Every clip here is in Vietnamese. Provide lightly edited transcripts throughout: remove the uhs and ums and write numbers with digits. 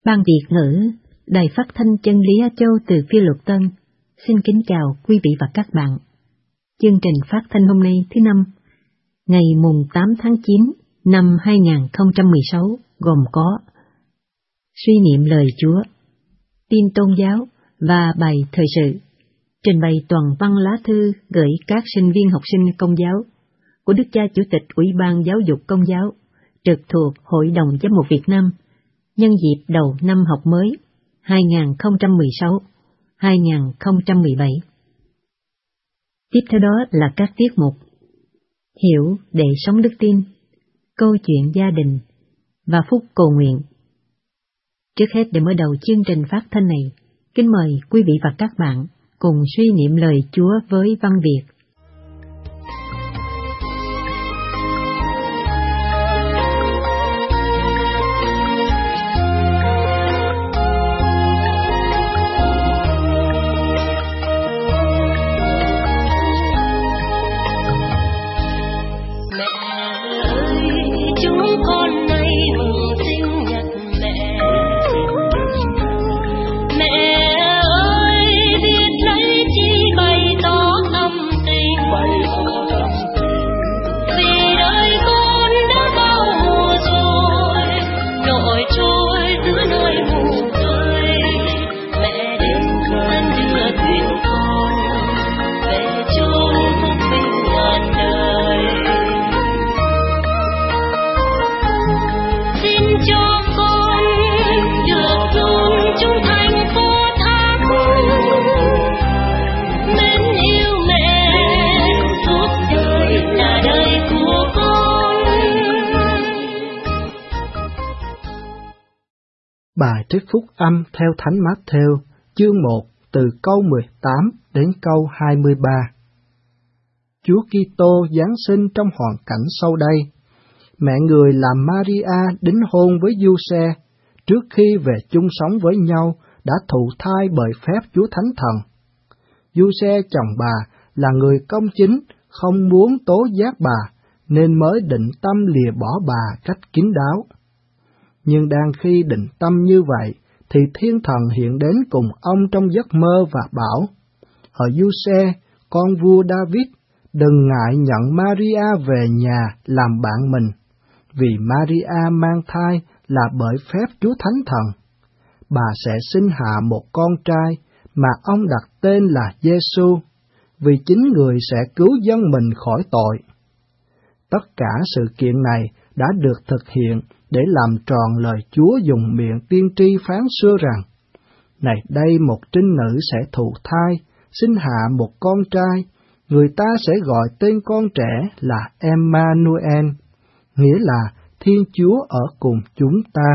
Ban Việt ngữ, Đài Phát thanh Chân lý Á Châu từ Phi Luật Tân, xin kính chào quý vị và các bạn. Chương trình phát thanh hôm nay thứ Năm, ngày mùng 8 tháng 9 năm 2016 gồm có suy niệm lời Chúa, tin tôn giáo và bài thời sự, trình bày toàn văn lá thư gửi các sinh viên học sinh Công giáo của Đức Cha Chủ tịch Ủy ban Giáo dục Công giáo trực thuộc Hội đồng Giám mục Việt Nam nhân dịp đầu năm học mới 2016-2017. Tiếp theo đó là các tiết mục Hiểu để sống đức tin, câu chuyện gia đình và phút cầu nguyện. Trước hết, để mở đầu chương trình phát thanh này, kính mời quý vị và các bạn cùng suy niệm lời Chúa với văn Việt. Bài trích phúc âm theo Thánh Mát-thêu, chương 1, từ câu 18 đến câu 23. Chúa Kitô giáng sinh trong hoàn cảnh sau đây. Mẹ Người là Maria đính hôn với Giuse, trước khi về chung sống với nhau đã thụ thai bởi phép Chúa Thánh Thần. Giuse chồng bà là người công chính, không muốn tố giác bà, nên mới định tâm lìa bỏ bà cách kín đáo. Nhưng đang khi định tâm như vậy, thì Thiên Thần hiện đến cùng ông trong giấc mơ và bảo: Hỡi Giuse, con vua David, đừng ngại nhận Maria về nhà làm bạn mình, vì Maria mang thai là bởi phép Chúa Thánh Thần. Bà sẽ sinh hạ một con trai mà ông đặt tên là Giêsu, vì chính Người sẽ cứu dân mình khỏi tội. Tất cả sự kiện này đã được thực hiện để làm tròn lời Chúa dùng miệng tiên tri phán xưa rằng: Này đây một trinh nữ sẽ thụ thai, sinh hạ một con trai, người ta sẽ gọi tên con trẻ là Emmanuel, nghĩa là Thiên Chúa ở cùng chúng ta.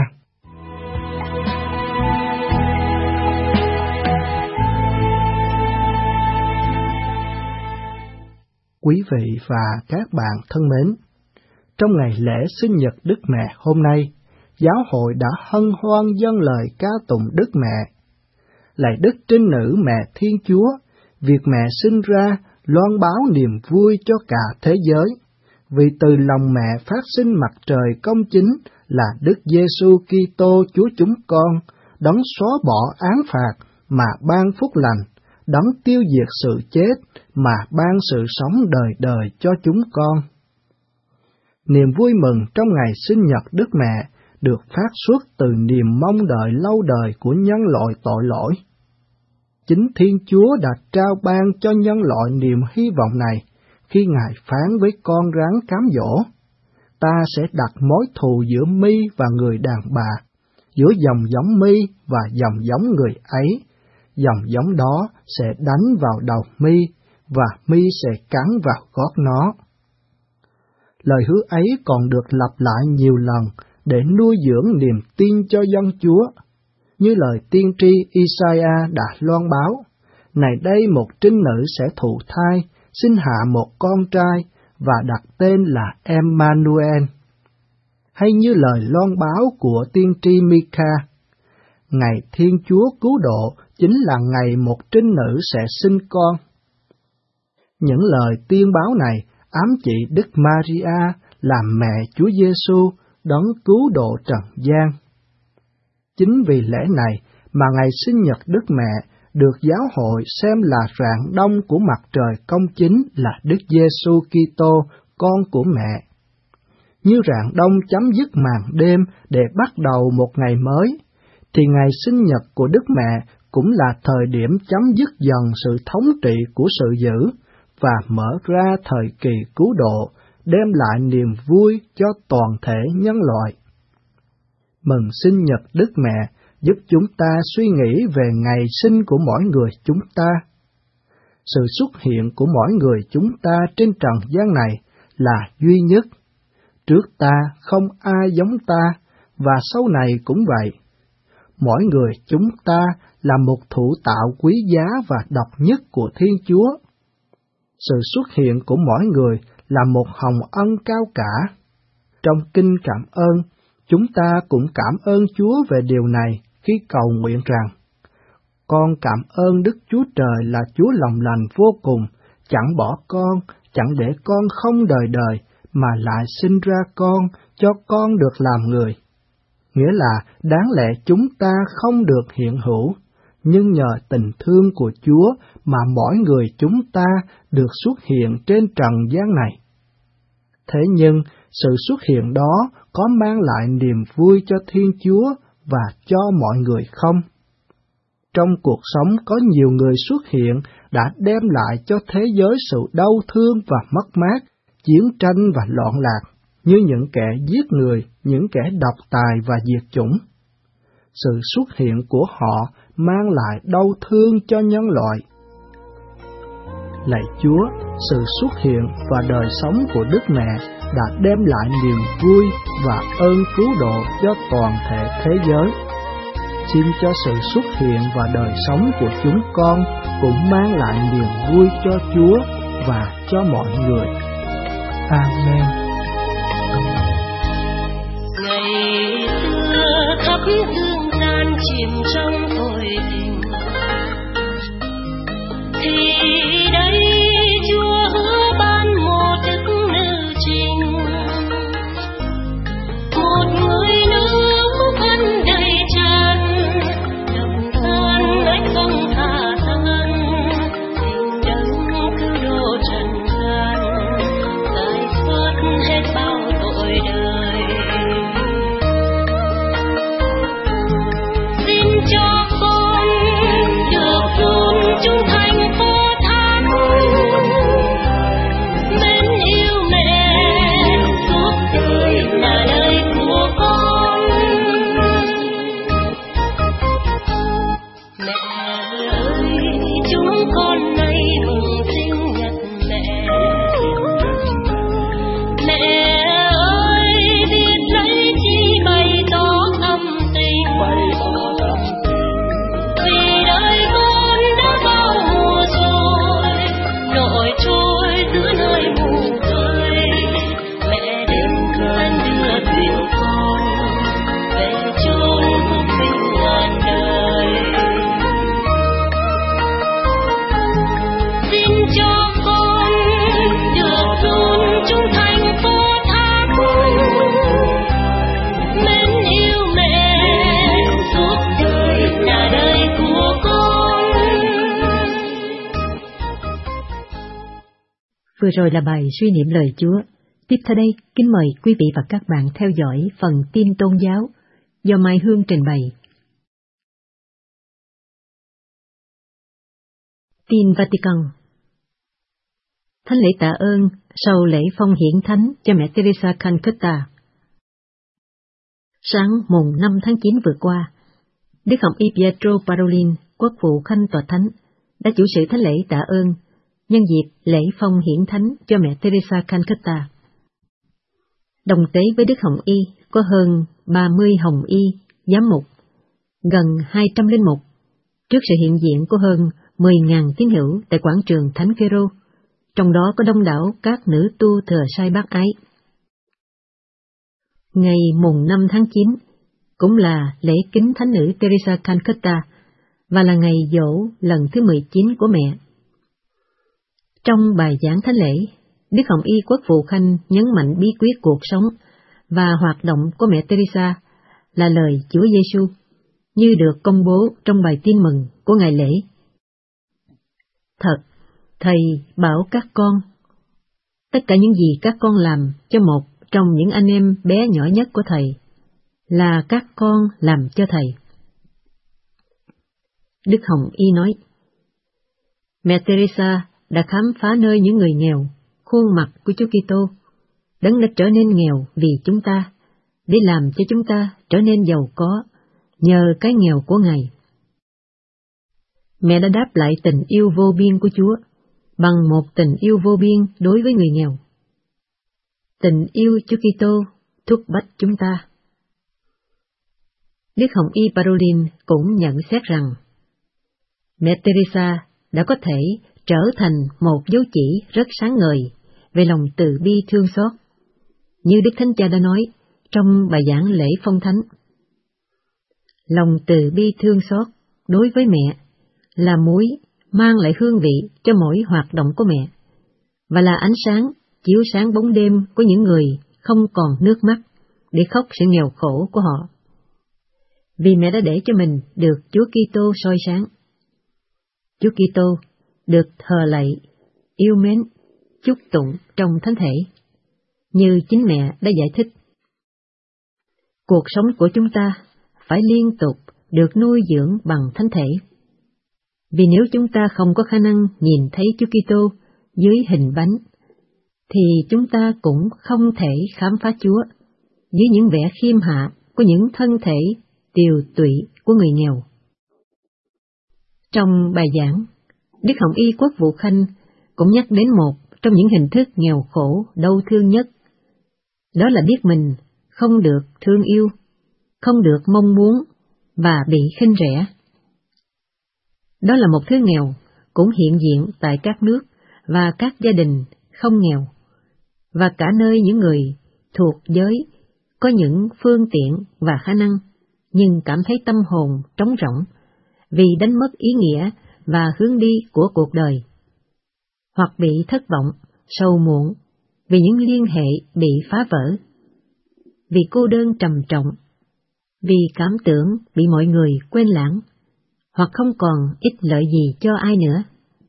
Quý vị và các bạn thân mến, trong ngày lễ sinh nhật Đức Mẹ hôm nay, giáo hội đã hân hoan dâng lời ca tụng Đức Mẹ. Lạy Đức Trinh Nữ Mẹ Thiên Chúa, việc mẹ sinh ra loan báo niềm vui cho cả thế giới, vì từ lòng mẹ phát sinh mặt trời công chính là Đức Giêsu Kitô Chúa chúng con, đấng xóa bỏ án phạt mà ban phúc lành, đấng tiêu diệt sự chết mà ban sự sống đời đời cho chúng con. Niềm vui mừng trong ngày sinh nhật Đức Mẹ được phát xuất từ niềm mong đợi lâu đời của nhân loại tội lỗi. Chính Thiên Chúa đã trao ban cho nhân loại niềm hy vọng này khi Ngài phán với con rắn cám dỗ: Ta sẽ đặt mối thù giữa mi và người đàn bà, giữa dòng giống mi và dòng giống người ấy. Dòng giống đó sẽ đánh vào đầu mi, và mi sẽ cắn vào gót nó. Lời hứa ấy còn được lặp lại nhiều lần để nuôi dưỡng niềm tin cho dân Chúa. Như lời tiên tri Isaiah đã loan báo: Này đây một trinh nữ sẽ thụ thai, sinh hạ một con trai, và đặt tên là Emmanuel. Hay như lời loan báo của tiên tri Micah: Ngày Thiên Chúa cứu độ chính là ngày một trinh nữ sẽ sinh con. Những lời tiên báo này ám chỉ Đức Maria là mẹ Chúa Giêsu, đấng cứu độ trần gian. chính vì lẽ này mà ngày sinh nhật Đức Mẹ được giáo hội xem là rạng đông của mặt trời công chính là Đức Giêsu Kitô, con của mẹ. Như rạng đông chấm dứt màn đêm để bắt đầu một ngày mới, thì ngày sinh nhật của Đức Mẹ cũng là thời điểm chấm dứt dần sự thống trị của sự dữ và mở ra thời kỳ cứu độ, đem lại niềm vui cho toàn thể nhân loại. Mừng sinh nhật Đức Mẹ giúp chúng ta suy nghĩ về ngày sinh của mỗi người chúng ta. Sự xuất hiện của mỗi người chúng ta trên trần gian này là duy nhất. Trước ta không ai giống ta, và sau này cũng vậy. Mỗi người chúng ta là một thủ tạo quý giá và độc nhất của Thiên Chúa. Sự xuất hiện của mỗi người là một hồng ân cao cả. Trong kinh cảm ơn, chúng ta cũng cảm ơn Chúa về điều này khi cầu nguyện rằng: Con cảm ơn Đức Chúa Trời là Chúa lòng lành vô cùng, chẳng bỏ con, chẳng để con không đời đời, mà lại sinh ra con, cho con được làm người. Nghĩa là đáng lẽ chúng ta không được hiện hữu, nhưng nhờ tình thương của Chúa mà mỗi người chúng ta được xuất hiện trên trần gian này. Thế nhưng, sự xuất hiện đó có mang lại niềm vui cho Thiên Chúa và cho mọi người không? Trong cuộc sống có nhiều người xuất hiện đã đem lại cho thế giới sự đau thương và mất mát, chiến tranh và loạn lạc, như những kẻ giết người, những kẻ độc tài và diệt chủng. Sự xuất hiện của họ mang lại đau thương cho nhân loại. Lạy Chúa, sự xuất hiện và đời sống của Đức Mẹ đã đem lại niềm vui và ơn cứu độ cho toàn thể thế giới. Xin cho sự xuất hiện và đời sống của chúng con cũng mang lại niềm vui cho Chúa và cho mọi người. Amen. Ngày xưa khắp dương gian chìm trong tội tình, thì đây Chúa hứa ban một đức nữ trinh, một người nữ thân đầy tràn, độc thân ách không tha thân, tình đấng cứu độ trần gian, giải thoát hết bao tội đời. Xin cho con được chôn chung thành phố thánh, mến yêu mẹ suốt đời là đời của con. Mẹ ơi, chúng con nay mừng sinh nhật mẹ. Mẹ ơi, biết lấy chi bày tỏ tâm tình, vì đời con đã bao mùa rồi, nổi trôi giữa nơi mù khơi. Mẹ đến cơn đưa thuyền con về chốn bình an đời. Xin cho con được chôn chung thành phố thánh, mến yêu mẹ suốt đời là đời của con. Vừa rồi là bài suy niệm lời Chúa. Tiếp theo đây, kính mời quý vị và các bạn theo dõi phần tin tôn giáo do Mai Hương trình bày. Tin Vatican. Thánh lễ tạ ơn sau lễ phong hiển thánh cho mẹ Teresa Calcutta. Sáng mùng 5 tháng 9 vừa qua, Đức Hồng Y Pietro Parolin, quốc vụ khanh tòa thánh, đã chủ sự thánh lễ tạ ơn nhân dịp lễ phong hiển thánh cho mẹ Teresa Calcutta. Đồng tế với Đức Hồng Y có hơn 30 Hồng Y, giám mục, gần 200 linh mục, trước sự hiện diện của hơn 10.000 tín hữu tại quảng trường Thánh Phêrô, trong đó có đông đảo các nữ tu thừa sai bác ái. Ngày mùng 5 tháng 9 cũng là lễ kính thánh nữ Teresa Calcutta và là ngày giỗ lần thứ 19 của mẹ. Trong bài giảng thánh lễ, Đức Hồng Y quốc vụ khanh nhấn mạnh bí quyết cuộc sống và hoạt động của mẹ Teresa là lời Chúa Giêsu, như được công bố trong bài tin mừng của ngày lễ. Thật, Thầy bảo các con, tất cả những gì các con làm cho một trong những anh em bé nhỏ nhất của Thầy, là các con làm cho Thầy. Đức Hồng Y nói, Mẹ Teresa đã khám phá nơi những người nghèo, khuôn mặt của Chúa Kitô, Đấng đã trở nên nghèo vì chúng ta, để làm cho chúng ta trở nên giàu có, nhờ cái nghèo của Ngài. Mẹ đã đáp lại tình yêu vô biên của Chúa, bằng một tình yêu vô biên đối với người nghèo. Tình yêu Chúa Kitô thúc bách chúng ta. Đức Hồng Y Parolin cũng nhận xét rằng, Mẹ Teresa đã có thể trở thành một dấu chỉ rất sáng ngời về lòng từ bi thương xót, như Đức Thánh Cha đã nói trong bài giảng lễ phong thánh. Lòng từ bi thương xót đối với mẹ là muối mang lại hương vị cho mỗi hoạt động của mẹ, và là ánh sáng chiếu sáng bóng đêm của những người không còn nước mắt để khóc sự nghèo khổ của họ. Vì mẹ đã để cho mình được Chúa Kitô soi sáng. Chúa Kitô được thờ lạy, yêu mến, chúc tụng trong thánh thể, như chính mẹ đã giải thích. Cuộc sống của chúng ta phải liên tục được nuôi dưỡng bằng thánh thể. Vì nếu chúng ta không có khả năng nhìn thấy Chúa Kitô dưới hình bánh, thì chúng ta cũng không thể khám phá Chúa dưới những vẻ khiêm hạ của những thân thể tiều tụy của người nghèo. Trong bài giảng, Đức Hồng Y Quốc Vụ Khanh cũng nhắc đến một trong những hình thức nghèo khổ đau thương nhất, đó là biết mình không được thương yêu, không được mong muốn và bị khinh rẻ. Đó là một thứ nghèo cũng hiện diện tại các nước và các gia đình không nghèo, và cả nơi những người thuộc giới có những phương tiện và khả năng, nhưng cảm thấy tâm hồn trống rỗng vì đánh mất ý nghĩa và hướng đi của cuộc đời, hoặc bị thất vọng, sầu muộn vì những liên hệ bị phá vỡ, vì cô đơn trầm trọng, vì cảm tưởng bị mọi người quên lãng, hoặc không còn ích lợi gì cho ai nữa.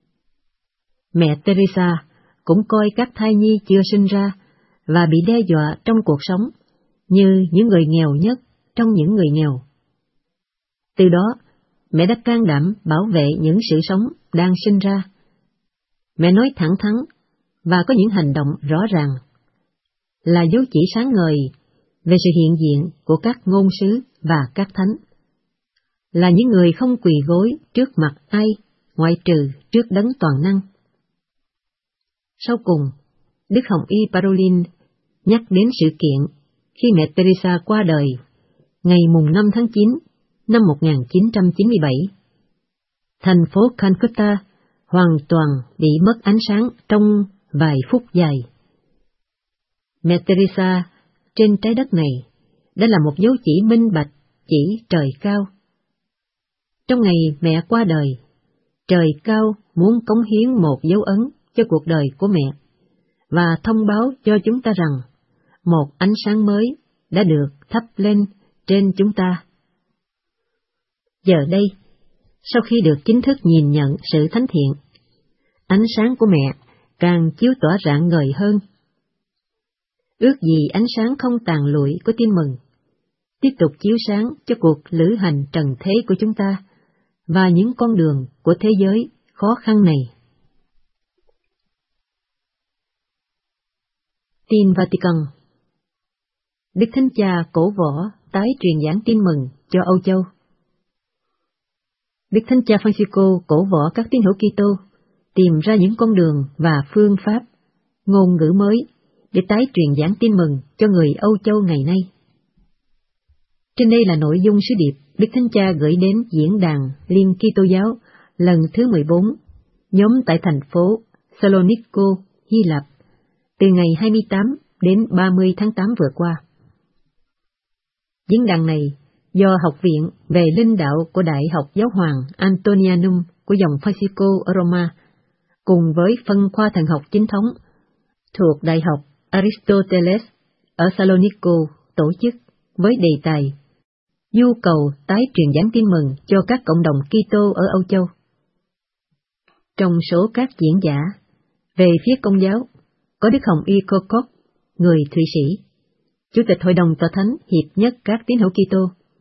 Mẹ Teresa cũng coi các thai nhi chưa sinh ra và bị đe dọa trong cuộc sống như những người nghèo nhất trong những người nghèo. Từ đó, mẹ đã can đảm bảo vệ những sự sống đang sinh ra. Mẹ nói thẳng thắn và có những hành động rõ ràng, là dấu chỉ sáng ngời về sự hiện diện của các ngôn sứ và các thánh, là những người không quỳ gối trước mặt ai ngoại trừ trước Đấng toàn năng. Sau cùng, Đức Hồng Y Parolin nhắc đến sự kiện khi mẹ Teresa qua đời ngày mùng 5 tháng 9 năm 1997. Thành phố Calcutta hoàn toàn bị mất ánh sáng trong vài phút dài. Mẹ Teresa trên trái đất này đã là một dấu chỉ minh bạch chỉ trời cao. Trong ngày mẹ qua đời, trời cao muốn cống hiến một dấu ấn cho cuộc đời của mẹ và thông báo cho chúng ta rằng một ánh sáng mới đã được thắp lên trên chúng ta. Giờ đây, sau khi được chính thức nhìn nhận sự thánh thiện, ánh sáng của mẹ càng chiếu tỏa rạng ngời hơn. Ước gì ánh sáng không tàn lụi của tin mừng tiếp tục chiếu sáng cho cuộc lữ hành trần thế của chúng ta và những con đường của thế giới khó khăn này. Tin Vatican. Đức Thánh Cha cổ võ tái truyền giảng tin mừng cho Âu Châu. Đức Thánh Cha Francisco cổ võ các tín hữu Kitô tìm ra những con đường và phương pháp, ngôn ngữ mới để tái truyền giảng tin mừng cho người Âu Châu ngày nay. Trên đây là nội dung sứ điệp Đức Thánh Cha gửi đến Diễn đàn Liên Kitô giáo lần thứ 14, nhóm tại thành phố Saloniko, Hy Lạp, từ ngày 28 đến 30 tháng 8 vừa qua. Diễn đàn này do Học viện về Linh đạo của Đại học Giáo hoàng Antonianum của dòng Francisco ở Roma, cùng với phân khoa thần học chính thống thuộc Đại học Aristoteles ở Saloniko tổ chức với đề tài nhu cầu tái truyền giảng tin mừng cho các cộng đồng Kitô ở Âu Châu. Trong số các diễn giả, về phía Công giáo, có Đức Hồng Y Kokok, người Thụy Sĩ, Chủ tịch Hội đồng Tòa Thánh hiệp nhất các tín hữu Kitô.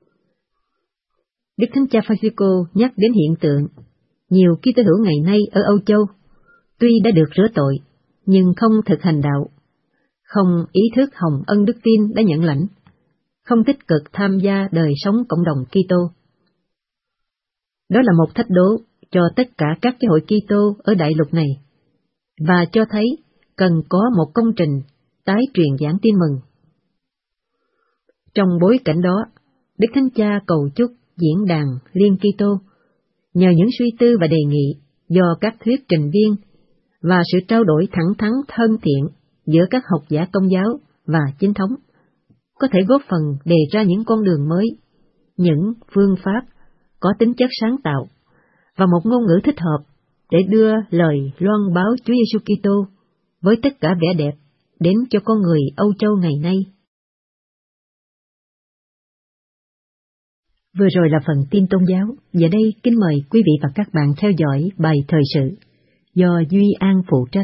Đức Thánh Cha Francisco nhắc đến hiện tượng nhiều Kitô hữu ngày nay ở Âu Châu tuy đã được rửa tội nhưng không thực hành đạo, không ý thức hồng ân đức tin đã nhận lãnh, không tích cực tham gia đời sống cộng đồng Kitô. Đó là một thách đố cho tất cả các giáo hội Kitô ở đại lục này, và cho thấy cần có một công trình tái truyền giảng tin mừng. Trong bối cảnh đó, Đức Thánh Cha cầu chúc diễn đàn Liên Kitô nhờ những suy tư và đề nghị do các thuyết trình viên và sự trao đổi thẳng thắn thân thiện giữa các học giả Công giáo và chính thống có thể góp phần đề ra những con đường mới, những phương pháp có tính chất sáng tạo và một ngôn ngữ thích hợp để đưa lời loan báo Chúa Giêsu Kitô với tất cả vẻ đẹp đến cho con người Âu Châu ngày nay. Vừa rồi là phần tin tôn giáo. Giờ đây kính mời quý vị và các bạn theo dõi bài thời sự do Duy An phụ trách.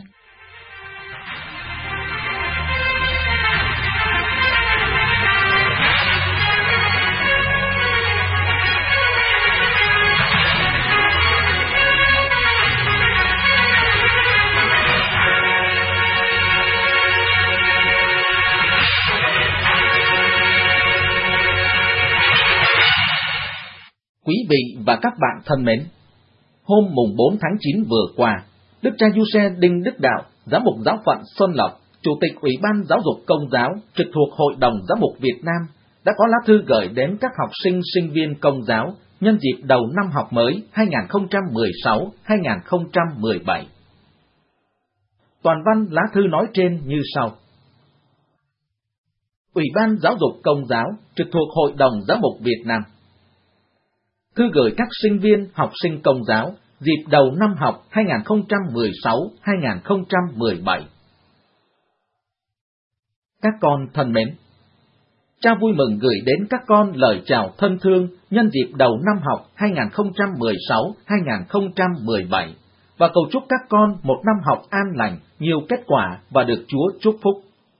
Quý vị và các bạn thân mến, hôm mùng 4 tháng 9 vừa qua, Đức cha Giuse Đinh Đức Đạo, Giám mục Giáo phận Xuân Lộc, Chủ tịch Ủy ban Giáo dục Công giáo trực thuộc Hội đồng Giám mục Việt Nam đã có lá thư gửi đến các học sinh, sinh viên Công giáo nhân dịp đầu năm học mới 2016-2017. Toàn văn lá thư nói trên như sau. Ủy ban Giáo dục Công giáo trực thuộc Hội đồng Giám mục Việt Nam. Thư gửi các sinh viên, học sinh Công giáo dịp đầu năm học 2016-2017. Các con thân mến, cha vui mừng gửi đến các con lời chào thân thương nhân dịp đầu năm học 2016-2017 và cầu chúc các con một năm học an lành, nhiều kết quả và được Chúa chúc phúc.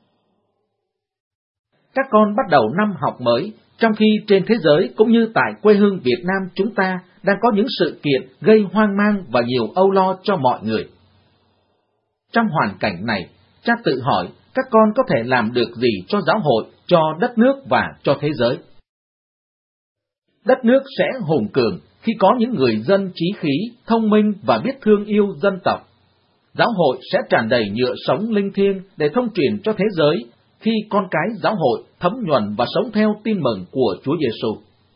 Các con bắt đầu năm học mới, trong khi trên thế giới cũng như tại quê hương Việt Nam chúng ta đang có những sự kiện gây hoang mang và nhiều âu lo cho mọi người. Trong hoàn cảnh này, cha tự hỏi các con có thể làm được gì cho giáo hội, cho đất nước và cho thế giới. Đất nước sẽ hùng cường khi có những người dân chí khí, thông minh và biết thương yêu dân tộc. Giáo hội sẽ tràn đầy nhựa sống linh thiêng để thông truyền cho thế giới khi con cái giáo hội thấm nhuần và sống theo tin mừng của Chúa Giêsu.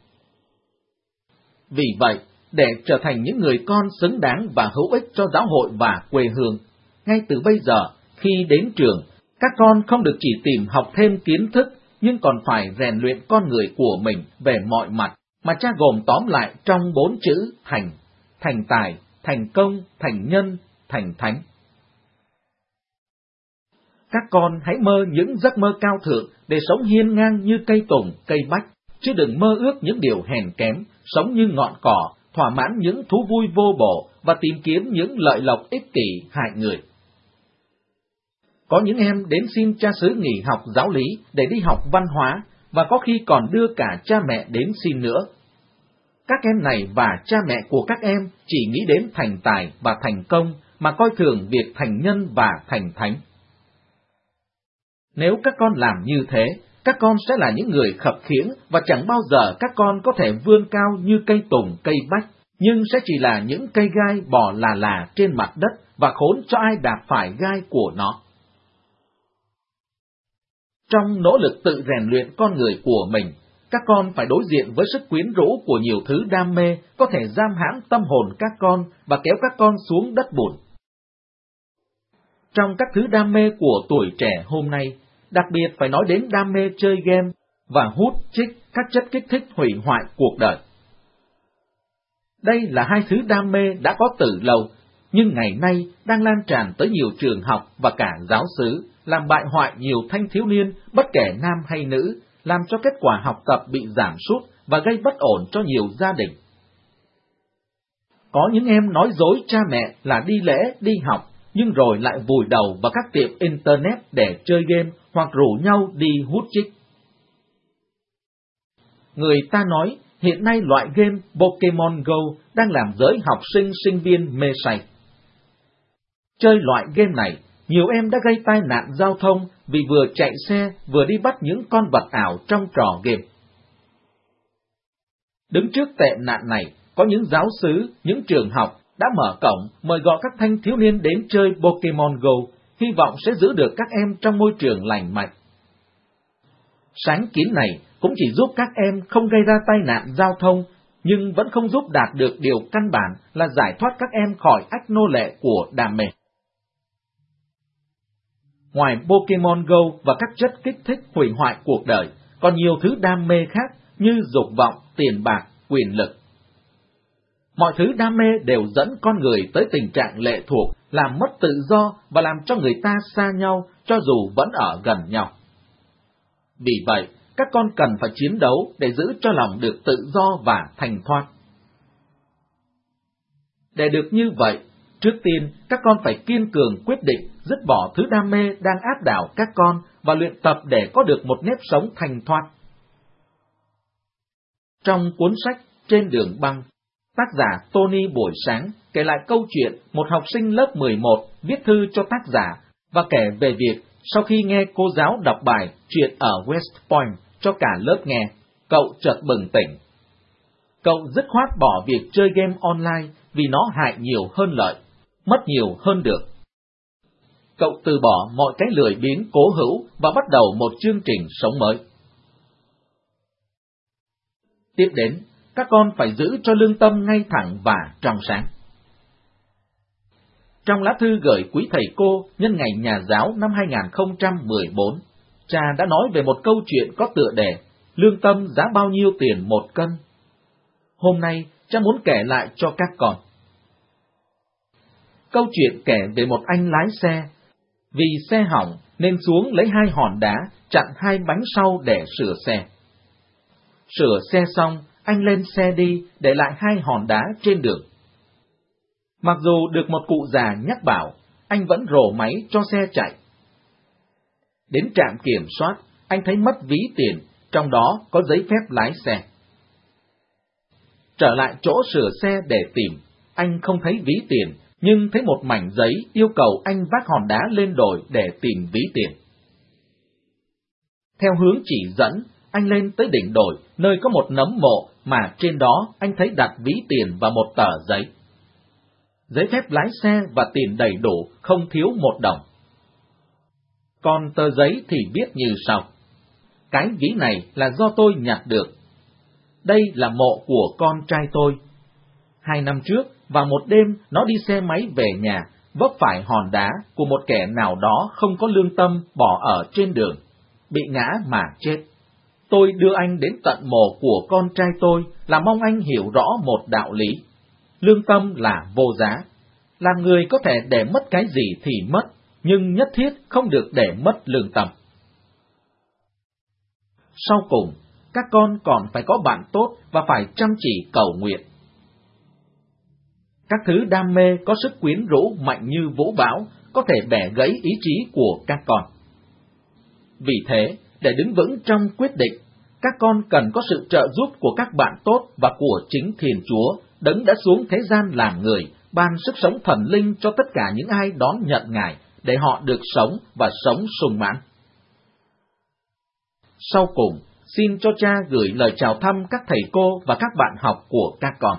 Vì vậy, để trở thành những người con xứng đáng và hữu ích cho giáo hội và quê hương, ngay từ bây giờ, khi đến trường, các con không được chỉ tìm học thêm kiến thức, nhưng còn phải rèn luyện con người của mình về mọi mặt, mà cha gồm tóm lại trong 4 chữ thành: thành tài, thành công, thành nhân, thành thánh. Các con hãy mơ những giấc mơ cao thượng để sống hiên ngang như cây tùng, cây bách, chứ đừng mơ ước những điều hèn kém, sống như ngọn cỏ, thỏa mãn những thú vui vô bổ và tìm kiếm những lợi lộc ích kỷ hại người. Có những em đến xin cha xứ nghỉ học giáo lý để đi học văn hóa, và có khi còn đưa cả cha mẹ đến xin nữa. Các em này và cha mẹ của các em chỉ nghĩ đến thành tài và thành công, mà coi thường việc thành nhân và thành thánh. Nếu các con làm như thế, các con sẽ là những người khập khiễng và chẳng bao giờ các con có thể vươn cao như cây tùng, cây bách, nhưng sẽ chỉ là những cây gai bò là trên mặt đất và khốn cho ai đạp phải gai của nó. Trong nỗ lực tự rèn luyện con người của mình, các con phải đối diện với sức quyến rũ của nhiều thứ đam mê có thể giam hãm tâm hồn các con và kéo các con xuống đất bùn. Trong các thứ đam mê của tuổi trẻ hôm nay, đặc biệt phải nói đến đam mê chơi game và hút chích các chất kích thích hủy hoại cuộc đời. Đây là hai thứ đam mê đã có từ lâu, nhưng ngày nay đang lan tràn tới nhiều trường học và cả giáo xứ, làm bại hoại nhiều thanh thiếu niên, bất kể nam hay nữ, làm cho kết quả học tập bị giảm sút và gây bất ổn cho nhiều gia đình. Có những em nói dối cha mẹ là đi lễ, đi học, nhưng rồi lại vùi đầu vào các tiệm Internet để chơi game hoặc rủ nhau đi hút chích. Người ta nói hiện nay loại game Pokemon Go đang làm giới học sinh, sinh viên mê say. Chơi loại game này, nhiều em đã gây tai nạn giao thông vì vừa chạy xe vừa đi bắt những con vật ảo trong trò game. Đứng trước tệ nạn này, có những giáo xứ, những trường học đã mở cổng mời gọi các thanh thiếu niên đến chơi Pokemon Go, hy vọng sẽ giữ được các em trong môi trường lành mạnh. Sáng kiến này cũng chỉ giúp các em không gây ra tai nạn giao thông, nhưng vẫn không giúp đạt được điều căn bản là giải thoát các em khỏi ách nô lệ của đam mê. Ngoài Pokemon Go và các chất kích thích hủy hoại cuộc đời, còn nhiều thứ đam mê khác như dục vọng, tiền bạc, quyền lực. Mọi thứ đam mê đều dẫn con người tới tình trạng lệ thuộc, làm mất tự do và làm cho người ta xa nhau cho dù vẫn ở gần nhau. Vì vậy, các con cần phải chiến đấu để giữ cho lòng được tự do và thanh thoát. Để được như vậy, trước tiên các con phải kiên cường quyết định dứt bỏ thứ đam mê đang áp đảo các con và luyện tập để có được một nếp sống thanh thoát. Trong cuốn sách Trên đường băng, tác giả Tony buổi sáng kể lại câu chuyện một học sinh lớp 11 viết thư cho tác giả và kể về việc sau khi nghe cô giáo đọc bài Chuyện ở West Point cho cả lớp nghe, cậu chợt bừng tỉnh. Cậu dứt khoát bỏ việc chơi game online vì nó hại nhiều hơn lợi, mất nhiều hơn được. Cậu từ bỏ mọi cái lười biếng cố hữu và bắt đầu một chương trình sống mới. Tiếp đến, các con phải giữ cho lương tâm ngay thẳng và trong sáng. Trong lá thư gửi quý thầy cô nhân ngày Nhà giáo năm 2014, cha đã nói về một câu chuyện có tựa đề Lương tâm giá bao nhiêu tiền một cân. Hôm nay, cha muốn kể lại cho các con. Câu chuyện kể về một anh lái xe. Vì xe hỏng nên xuống lấy 2 hòn đá chặn 2 bánh sau để sửa xe. Sửa xe xong, anh lên xe đi để lại 2 hòn đá trên đường. Mặc dù được một cụ già nhắc bảo, anh vẫn rồ máy cho xe chạy. Đến trạm kiểm soát, anh thấy mất ví tiền, trong đó có giấy phép lái xe. Trở lại chỗ sửa xe để tìm, anh không thấy ví tiền, nhưng thấy một mảnh giấy yêu cầu anh vác hòn đá lên đồi để tìm ví tiền. Theo hướng chỉ dẫn, anh lên tới đỉnh đồi, nơi có một nấm mộ mà trên đó anh thấy đặt ví tiền và một tờ giấy. Giấy phép lái xe và tiền đầy đủ, không thiếu một đồng. Còn tờ giấy thì viết như sau: Cái ví này là do tôi nhặt được. Đây là mộ của con trai tôi. 2 năm trước, vào một đêm, nó đi xe máy về nhà, vấp phải hòn đá của một kẻ nào đó không có lương tâm bỏ ở trên đường, bị ngã mà chết. Tôi đưa anh đến tận mộ của con trai tôi là mong anh hiểu rõ một đạo lý. Lương tâm là vô giá. Làm người có thể để mất cái gì thì mất, nhưng nhất thiết không được để mất lương tâm. Sau cùng, các con còn phải có bạn tốt và phải chăm chỉ cầu nguyện. Các thứ đam mê có sức quyến rũ mạnh như vũ bão có thể bẻ gãy ý chí của các con. Vì thế, để đứng vững trong quyết định, các con cần có sự trợ giúp của các bạn tốt và của chính Thiên Chúa, Đấng đã xuống thế gian làm người, ban sức sống thần linh cho tất cả những ai đón nhận Ngài, để họ được sống và sống sung mãn. Sau cùng, xin cho cha gửi lời chào thăm các thầy cô và các bạn học của các con.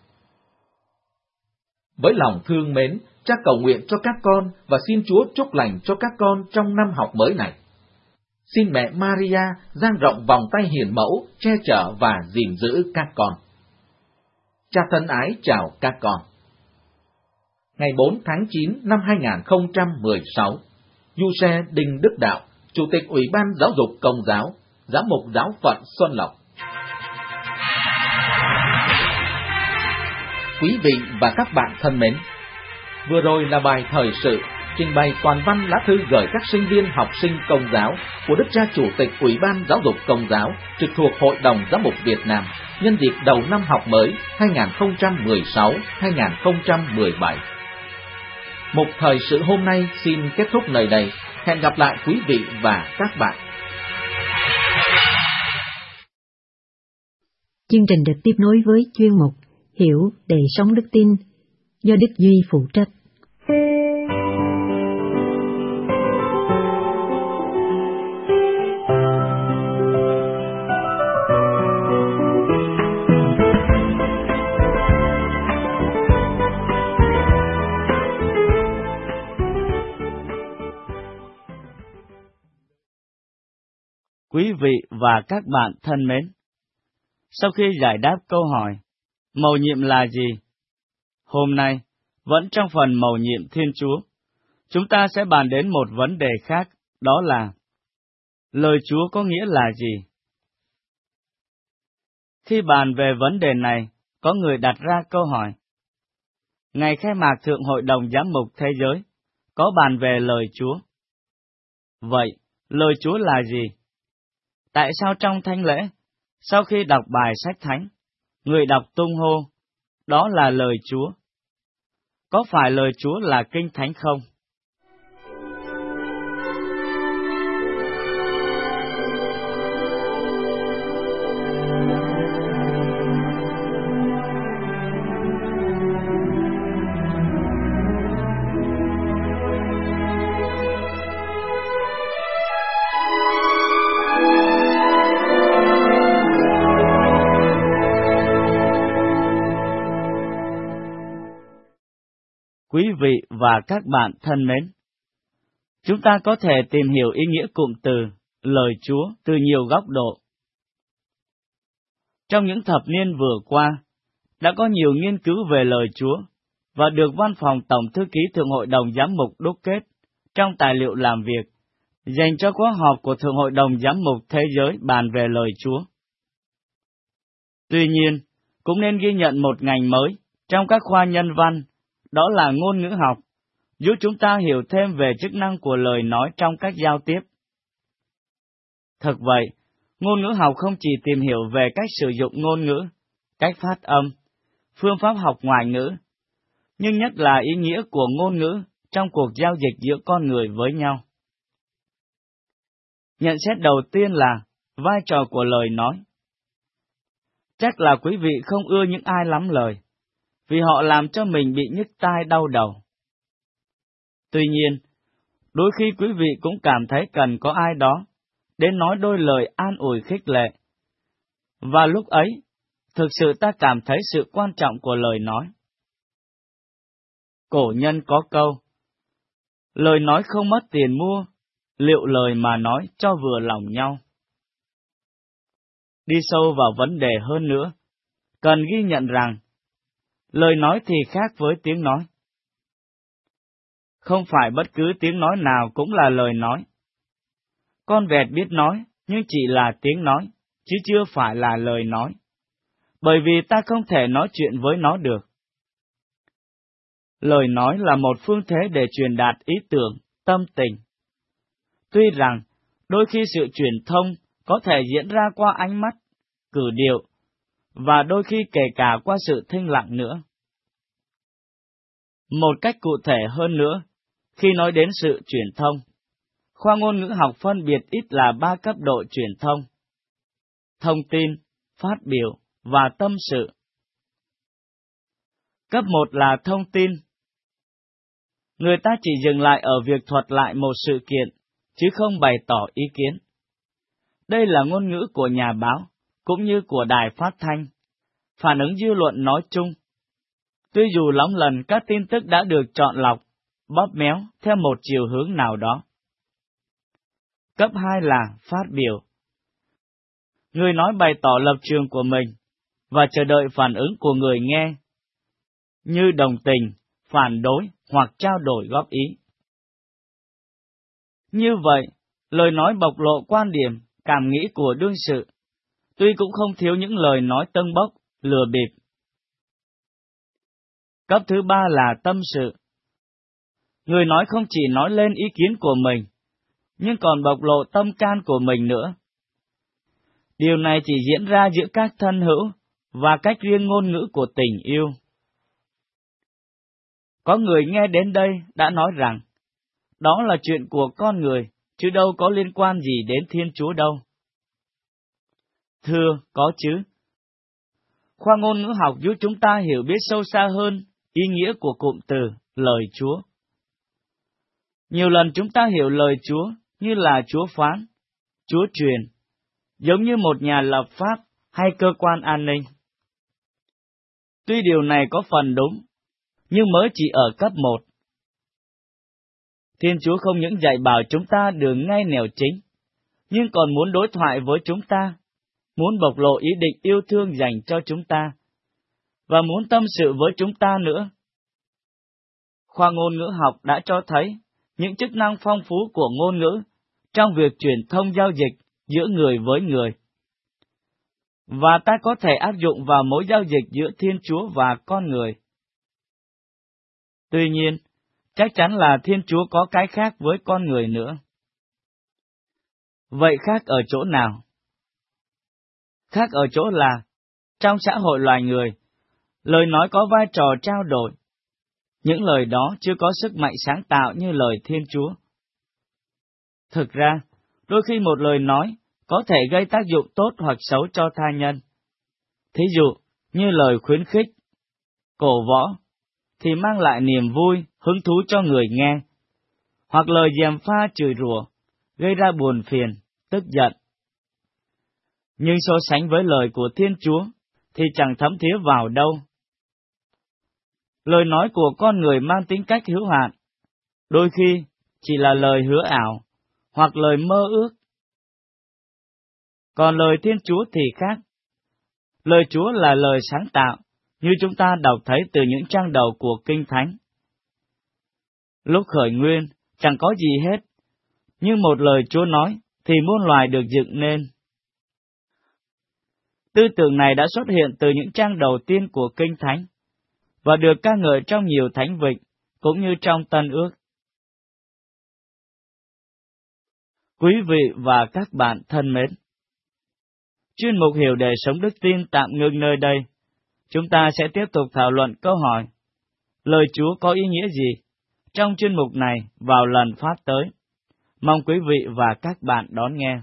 Với lòng thương mến, cha cầu nguyện cho các con và xin Chúa chúc lành cho các con trong năm học mới này. Xin mẹ Maria dang rộng vòng tay hiền mẫu, che chở và gìn giữ các con. Cha thân ái chào các con. Ngày 4 tháng 9 năm 2016, Du-xe Đinh Đức Đạo, Chủ tịch Ủy ban Giáo dục Công giáo, Giám mục Giáo phận Xuân Lộc. Quý vị và các bạn thân mến, vừa rồi là bài thời sự trình bày toàn văn lá thư gửi các sinh viên học sinh Công giáo của Đức cha Chủ tịch Ủy ban Giáo dục Công giáo trực thuộc Hội đồng Giám mục Việt Nam nhân dịp đầu năm học mới 2016-2017. Mục thời sự hôm nay xin kết thúc nơi đây. Hẹn gặp lại quý vị và các bạn. Chương trình được tiếp nối với chuyên mục Hiểu đời sống đức tin do Đức Duy phụ trách. Quý vị và các bạn thân mến, sau khi giải đáp câu hỏi, mầu nhiệm là gì? Hôm nay, vẫn trong phần mầu nhiệm Thiên Chúa, chúng ta sẽ bàn đến một vấn đề khác, đó là lời Chúa có nghĩa là gì? Khi bàn về vấn đề này, có người đặt ra câu hỏi. Ngày khai mạc Thượng Hội đồng Giám mục Thế giới có bàn về lời Chúa. Vậy, lời Chúa là gì? Tại sao trong thánh lễ, sau khi đọc bài sách thánh, người đọc tung hô, đó là lời Chúa? Có phải lời Chúa là kinh thánh không? Quý vị và các bạn thân mến, chúng ta có thể tìm hiểu ý nghĩa cụm từ lời Chúa từ nhiều góc độ. Trong những thập niên vừa qua, đã có nhiều nghiên cứu về lời Chúa và được Văn phòng Tổng Thư ký Thượng Hội đồng Giám mục đúc kết trong tài liệu làm việc dành cho khóa họp của Thượng Hội đồng Giám mục Thế giới bàn về lời Chúa. Tuy nhiên, cũng nên ghi nhận một ngành mới trong các khoa nhân văn, đó là ngôn ngữ học, giúp chúng ta hiểu thêm về chức năng của lời nói trong cách giao tiếp. Thực vậy, ngôn ngữ học không chỉ tìm hiểu về cách sử dụng ngôn ngữ, cách phát âm, phương pháp học ngoại ngữ, nhưng nhất là ý nghĩa của ngôn ngữ trong cuộc giao dịch giữa con người với nhau. Nhận xét đầu tiên là vai trò của lời nói. Chắc là quý vị không ưa những ai lắm lời, vì họ làm cho mình bị nhức tai đau đầu. Tuy nhiên, đôi khi quý vị cũng cảm thấy cần có ai đó đến nói đôi lời an ủi khích lệ. Và lúc ấy, thực sự ta cảm thấy sự quan trọng của lời nói. Cổ nhân có câu, lời nói không mất tiền mua, liệu lời mà nói cho vừa lòng nhau. Đi sâu vào vấn đề hơn nữa, cần ghi nhận rằng, lời nói thì khác với tiếng nói. Không phải bất cứ tiếng nói nào cũng là lời nói. Con vẹt biết nói, nhưng chỉ là tiếng nói, chứ chưa phải là lời nói. Bởi vì ta không thể nói chuyện với nó được. Lời nói là một phương thế để truyền đạt ý tưởng, tâm tình. Tuy rằng, đôi khi sự truyền thông có thể diễn ra qua ánh mắt, cử điệu, và đôi khi kể cả qua sự thinh lặng nữa. Một cách cụ thể hơn nữa, khi nói đến sự truyền thông, khoa ngôn ngữ học phân biệt ít là 3 cấp độ truyền thông: thông tin, phát biểu và tâm sự. Cấp 1 là thông tin. Người ta chỉ dừng lại ở việc thuật lại một sự kiện, chứ không bày tỏ ý kiến. Đây là ngôn ngữ của nhà báo, cũng như của đài phát thanh, phản ứng dư luận nói chung. Tuy dù lắm lần các tin tức đã được chọn lọc, bóp méo theo một chiều hướng nào đó. Cấp 2 là phát biểu. Người nói bày tỏ lập trường của mình, và chờ đợi phản ứng của người nghe, như đồng tình, phản đối hoặc trao đổi góp ý. Như vậy, lời nói bộc lộ quan điểm, cảm nghĩ của đương sự, tuy cũng không thiếu những lời nói tâng bốc, lừa bịp. Cấp thứ 3 là tâm sự. người nói không chỉ nói lên ý kiến của mình, nhưng còn bộc lộ tâm can của mình nữa. Điều này chỉ diễn ra giữa các thân hữu và cách riêng ngôn ngữ của tình yêu. Có người nghe đến đây đã nói rằng, đó là chuyện của con người, chứ đâu có liên quan gì đến Thiên Chúa đâu. Thưa, có chứ. Khoa ngôn ngữ học giúp chúng ta hiểu biết sâu xa hơn ý nghĩa của cụm từ lời Chúa. Nhiều lần chúng ta hiểu lời Chúa như là Chúa phán, Chúa truyền, giống như một nhà lập pháp hay cơ quan an ninh. Tuy điều này có phần đúng, nhưng mới chỉ ở cấp 1. Thiên Chúa không những dạy bảo chúng ta đường ngay nẻo chính, nhưng còn muốn đối thoại với chúng ta, muốn bộc lộ ý định yêu thương dành cho chúng ta, và muốn tâm sự với chúng ta nữa. Khoa ngôn ngữ học đã cho thấy những chức năng phong phú của ngôn ngữ trong việc truyền thông giao dịch giữa người với người. Và ta có thể áp dụng vào mối giao dịch giữa Thiên Chúa và con người. Tuy nhiên, chắc chắn là Thiên Chúa có cái khác với con người nữa. Vậy khác ở chỗ nào? Khác ở chỗ là, trong xã hội loài người, lời nói có vai trò trao đổi. Những lời đó chưa có sức mạnh sáng tạo như lời Thiên Chúa. Thực ra, đôi khi một lời nói có thể gây tác dụng tốt hoặc xấu cho tha nhân. Thí dụ, như lời khuyến khích, cổ võ, thì mang lại niềm vui, hứng thú cho người nghe, hoặc lời gièm pha chửi rủa, gây ra buồn phiền, tức giận. Nhưng so sánh với lời của Thiên Chúa, thì chẳng thấm thía vào đâu. Lời nói của con người mang tính cách hữu hạn, đôi khi chỉ là lời hứa ảo, hoặc lời mơ ước. Còn lời Thiên Chúa thì khác. Lời Chúa là lời sáng tạo, như chúng ta đọc thấy từ những trang đầu của Kinh Thánh. Lúc khởi nguyên, chẳng có gì hết, nhưng một lời Chúa nói, thì muôn loài được dựng nên. Tư tưởng này đã xuất hiện từ những trang đầu tiên của Kinh Thánh, và được ca ngợi trong nhiều thánh vịnh, cũng như trong Tân Ước. Quý vị và các bạn thân mến, chuyên mục Hiểu để sống đức tin tạm ngưng nơi đây. Chúng ta sẽ tiếp tục thảo luận câu hỏi, lời Chúa có ý nghĩa gì, trong chuyên mục này vào lần phát tới. Mong quý vị và các bạn đón nghe.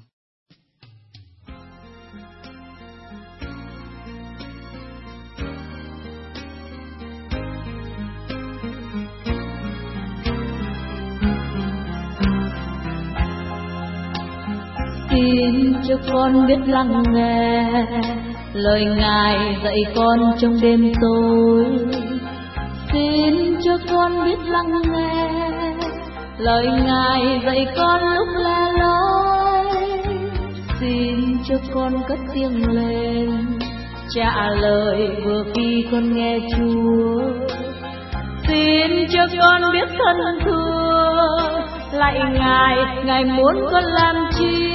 Xin cho con biết lắng nghe lời Ngài dạy con trong đêm tối. Xin cho con biết lắng nghe lời Ngài dạy con lúc la lối. Xin cho con cất tiếng lên trả lời vừa khi con nghe Chúa. Xin cho con biết thân thương lạy Ngài, Ngài muốn con làm chi?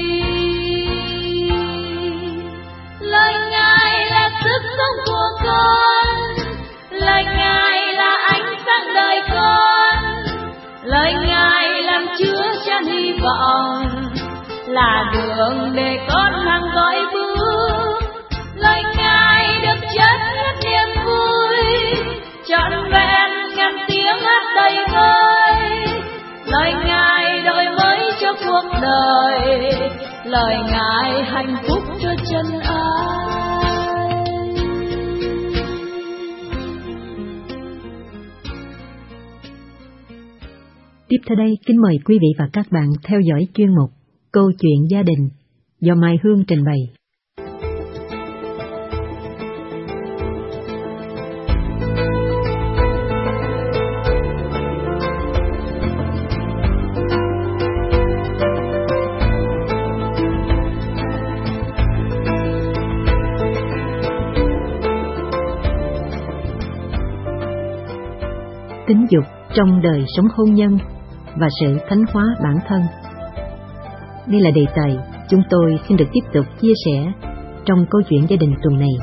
Lời Ngài là sức sống của con, lời Ngài là ánh sáng đời con, lời Ngài làm chứa chan hy vọng, là đường để con hàng dõi bước. Lời Ngài được chất ngất niềm vui, trọn vẹn ngàn tiếng hát đầy vơi. Lời Ngài đổi mới cho cuộc đời, lời Ngài hạnh phúc cho chân ai. Tiếp theo đây, kính mời quý vị và các bạn theo dõi chuyên mục Câu chuyện gia đình do Mai Hương trình bày. Tính dục trong đời sống hôn nhân và sự thánh hóa bản thân. Đây là đề tài chúng tôi xin được tiếp tục chia sẻ trong câu chuyện gia đình tuần này.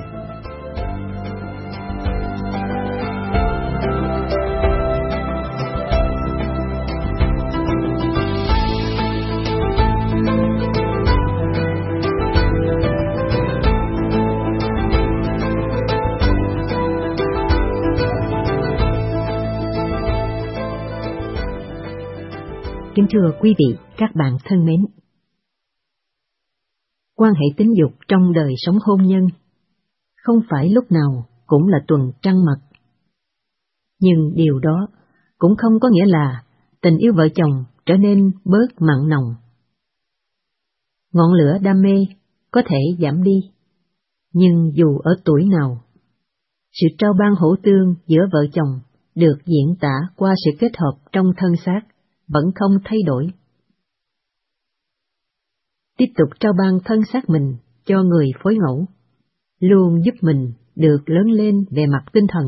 Kính thưa quý vị, các bạn thân mến, quan hệ tính dục trong đời sống hôn nhân không phải lúc nào cũng là tuần trăng mật. Nhưng điều đó cũng không có nghĩa là tình yêu vợ chồng trở nên bớt mặn nồng. Ngọn lửa đam mê có thể giảm đi, nhưng dù ở tuổi nào, sự trao ban hỗ tương giữa vợ chồng được diễn tả qua sự kết hợp trong thân xác vẫn không thay đổi. Tiếp tục trao ban thân xác mình cho người phối ngẫu, luôn giúp mình được lớn lên về mặt tinh thần.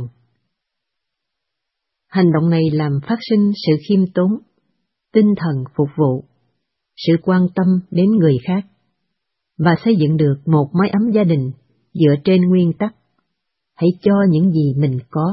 Hành động này làm phát sinh sự khiêm tốn, tinh thần phục vụ, sự quan tâm đến người khác, và xây dựng được một mái ấm gia đình dựa trên nguyên tắc hãy cho những gì mình có.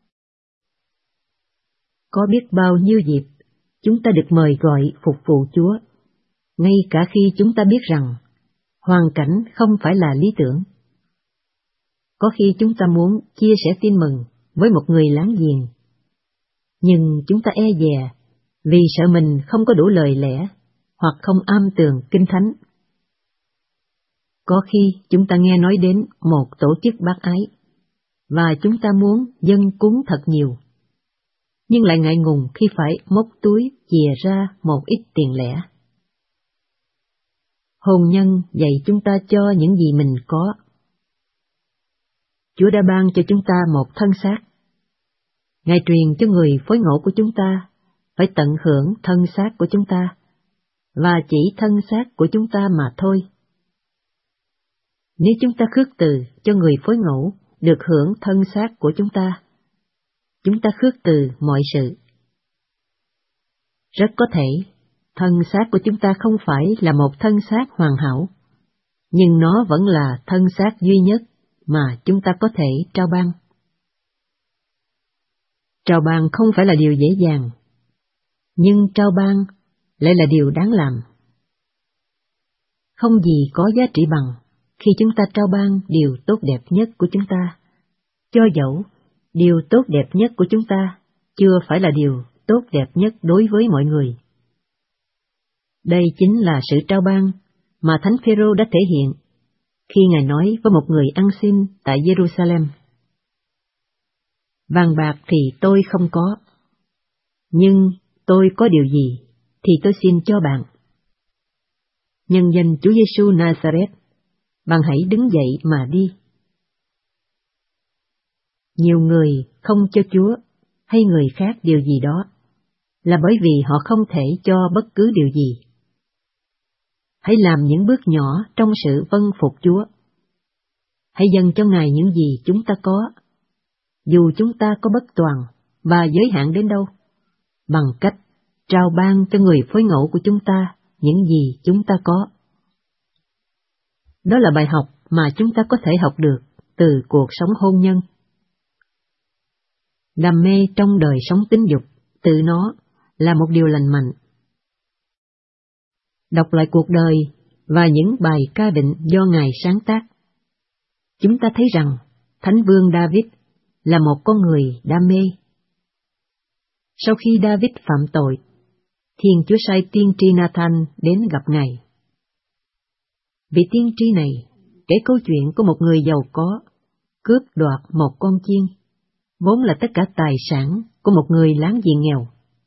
Có biết bao nhiêu dịp chúng ta được mời gọi phục vụ Chúa, ngay cả khi chúng ta biết rằng hoàn cảnh không phải là lý tưởng. Có khi chúng ta muốn chia sẻ tin mừng với một người láng giềng, nhưng chúng ta e dè vì sợ mình không có đủ lời lẽ hoặc không am tường Kinh Thánh. Có khi chúng ta nghe nói đến một tổ chức bác ái, và chúng ta muốn dâng cúng thật nhiều, nhưng lại ngại ngùng khi phải móc túi chìa ra một ít tiền lẻ. Hôn nhân dạy chúng ta cho những gì mình có. Chúa đã ban cho chúng ta một thân xác. Ngài truyền cho người phối ngẫu của chúng ta phải tận hưởng thân xác của chúng ta, và chỉ thân xác của chúng ta mà thôi. Nếu chúng ta khước từ cho người phối ngẫu được hưởng thân xác của chúng ta khước từ mọi sự. Rất có thể, thân xác của chúng ta không phải là một thân xác hoàn hảo, nhưng nó vẫn là thân xác duy nhất mà chúng ta có thể trao ban. Trao ban không phải là điều dễ dàng, nhưng trao ban lại là điều đáng làm. Không gì có giá trị bằng khi chúng ta trao ban điều tốt đẹp nhất của chúng ta, cho dẫu điều tốt đẹp nhất của chúng ta chưa phải là điều tốt đẹp nhất đối với mọi người. Đây chính là sự trao ban mà Thánh Phêrô đã thể hiện khi Ngài nói với một người ăn xin tại Jerusalem: Vàng bạc thì tôi không có, nhưng tôi có điều gì thì tôi xin cho bạn. Nhân danh Chúa Giêsu Nazareth, bạn hãy đứng dậy mà đi. Nhiều người không cho Chúa hay người khác điều gì đó là bởi vì họ không thể cho bất cứ điều gì. Hãy làm những bước nhỏ trong sự vâng phục Chúa. Hãy dâng cho Ngài những gì chúng ta có, dù chúng ta có bất toàn và giới hạn đến đâu, bằng cách trao ban cho người phối ngẫu của chúng ta những gì chúng ta có. Đó là bài học mà chúng ta có thể học được từ cuộc sống hôn nhân. Đam mê trong đời sống tính dục tự nó là một điều lành mạnh. Đọc lại cuộc đời và những bài ca định do Ngài sáng tác, chúng ta thấy rằng Thánh Vương David là một con người đam mê. Sau khi David phạm tội, Thiên Chúa sai tiên tri Nathan đến gặp Ngài. Vị tiên tri này kể câu chuyện của một người giàu có cướp đoạt một con chiên, vốn là tất cả tài sản của một người láng giềng nghèo.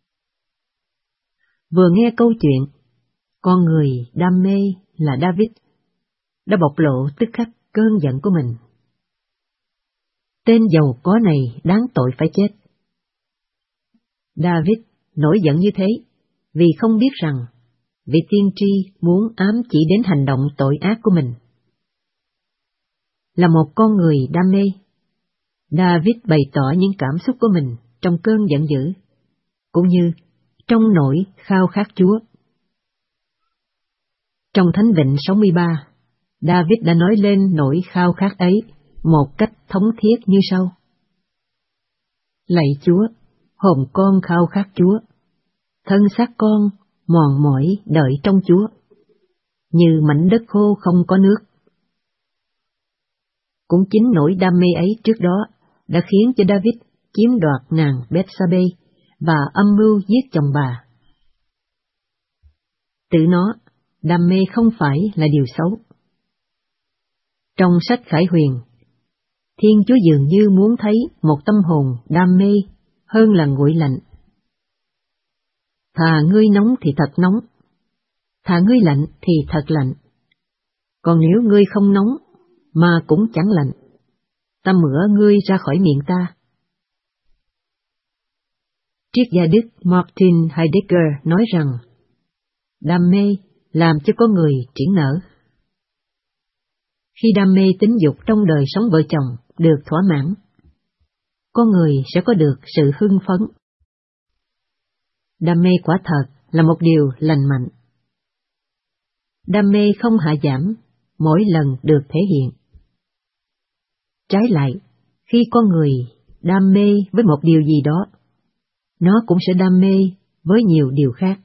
Vừa nghe câu chuyện, con người đam mê là David đã bộc lộ tức khắc cơn giận của mình. Tên giàu có này đáng tội phải chết. David nổi giận như thế vì không biết rằng vị tiên tri muốn ám chỉ đến hành động tội ác của mình. Là một con người đam mê, David bày tỏ những cảm xúc của mình trong cơn giận dữ, cũng như trong nỗi khao khát Chúa. Trong Thánh Vịnh 63, David đã nói lên nỗi khao khát ấy một cách thống thiết như sau: Lạy Chúa, hồn con khao khát Chúa, thân xác con mòn mỏi đợi trong Chúa, như mảnh đất khô không có nước. Cũng chính nỗi đam mê ấy trước đó đã khiến cho David chiếm đoạt nàng Bethsabe và âm mưu giết chồng bà. Tự nó, đam mê không phải là điều xấu. Trong sách Khải Huyền, Thiên Chúa dường như muốn thấy một tâm hồn đam mê hơn là nguội lạnh. Thà ngươi nóng thì thật nóng, thà ngươi lạnh thì thật lạnh. Còn nếu ngươi không nóng mà cũng chẳng lạnh, ta mửa ngươi ra khỏi miệng ta. Triết gia Đức Martin Heidegger nói rằng, đam mê làm cho con người triển nở. Khi đam mê tính dục trong đời sống vợ chồng được thỏa mãn, con người sẽ có được sự hưng phấn. Đam mê quả thật là một điều lành mạnh. Đam mê không hạ giảm mỗi lần được thể hiện. Trái lại, khi con người đam mê với một điều gì đó, nó cũng sẽ đam mê với nhiều điều khác.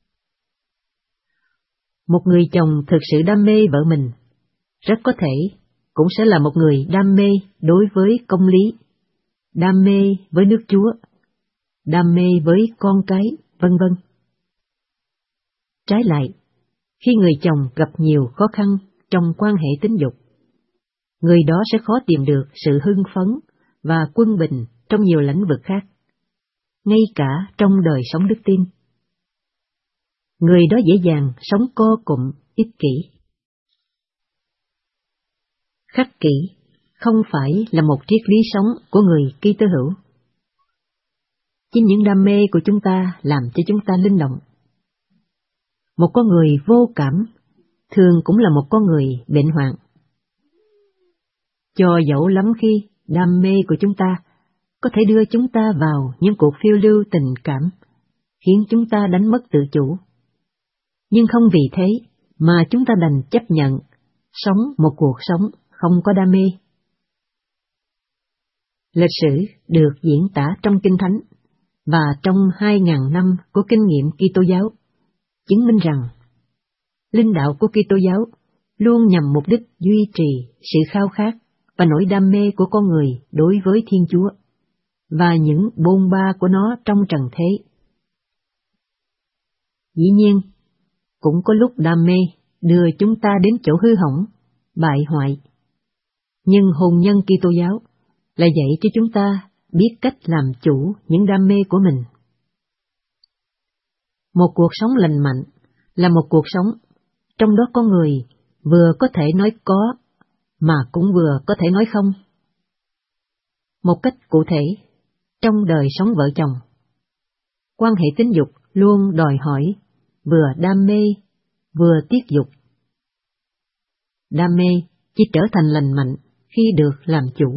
Một người chồng thực sự đam mê vợ mình, rất có thể cũng sẽ là một người đam mê đối với công lý, đam mê với nước Chúa, đam mê với con cái, vân vân. Trái lại, khi người chồng gặp nhiều khó khăn trong quan hệ tính dục, người đó sẽ khó tìm được sự hưng phấn và quân bình trong nhiều lĩnh vực khác, ngay cả trong đời sống đức tin. Người đó dễ dàng sống co cụm, ích kỷ. Khắc kỷ không phải là một triết lý sống của người Kitô hữu. Chính những đam mê của chúng ta làm cho chúng ta linh động. Một con người vô cảm thường cũng là một con người bệnh hoạn. Cho dẫu lắm khi đam mê của chúng ta có thể đưa chúng ta vào những cuộc phiêu lưu tình cảm, khiến chúng ta đánh mất tự chủ. Nhưng không vì thế mà chúng ta đành chấp nhận sống một cuộc sống không có đam mê. Lịch sử được diễn tả trong Kinh Thánh và trong 2.000 năm của kinh nghiệm Kitô giáo chứng minh rằng linh đạo của Kitô giáo luôn nhằm mục đích duy trì sự khao khát và nỗi đam mê của con người đối với Thiên Chúa và những bôn ba của nó trong trần thế. Dĩ nhiên, cũng có lúc đam mê đưa chúng ta đến chỗ hư hỏng, bại hoại. Nhưng hôn nhân Kitô giáo lại dạy cho chúng ta biết cách làm chủ những đam mê của mình. Một cuộc sống lành mạnh là một cuộc sống trong đó con người vừa có thể nói có mà cũng vừa có thể nói không. Một cách cụ thể, trong đời sống vợ chồng, quan hệ tính dục luôn đòi hỏi vừa đam mê vừa tiết dục. Đam mê chỉ trở thành lành mạnh khi được làm chủ.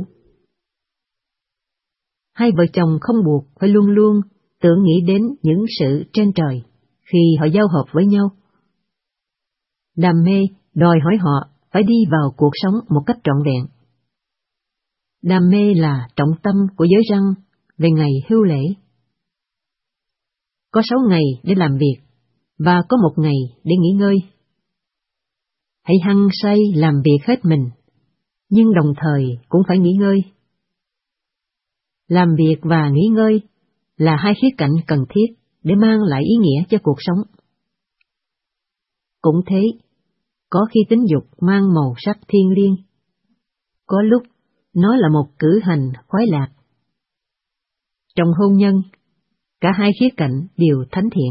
Hai vợ chồng không buộc phải luôn luôn tưởng nghĩ đến những sự trên trời khi họ giao hợp với nhau. Đam mê đòi hỏi họ phải đi vào cuộc sống một cách trọn vẹn. Đam mê là trọng tâm của giới răn về ngày hưu lễ. Có 6 ngày để làm việc và có 1 ngày để nghỉ ngơi. Hãy hăng say làm việc hết mình, nhưng đồng thời cũng phải nghỉ ngơi. Làm việc và nghỉ ngơi là hai khía cạnh cần thiết để mang lại ý nghĩa cho cuộc sống. Cũng thế, có khi tính dục mang màu sắc thiêng liêng, có lúc nó là một cử hành khoái lạc. Trong hôn nhân, cả hai khía cạnh đều thánh thiện.